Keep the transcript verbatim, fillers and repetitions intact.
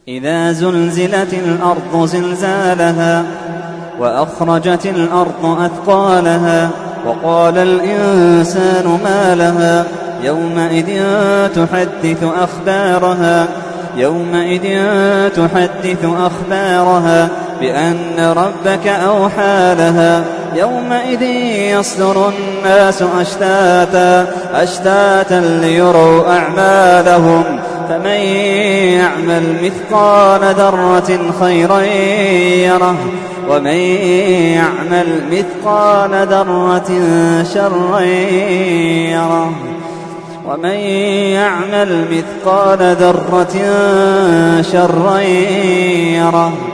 إذا زلزلت الأرض زلزالها وأخرجت الأرض أثقالها وقال الإنسان ما لها يومئذ تحدث أخبارها يومئذ تحدث أخبارها بأن ربك أوحى لها يومئذ يصدر الناس أشتاتا أشتاتا ليروا أعمالهم فمن يعمل مثقال ذرة خيرا يره ومن يعمل مثقال ذرة شرا يره ومن يعمل مثقال ذرة شرا يره.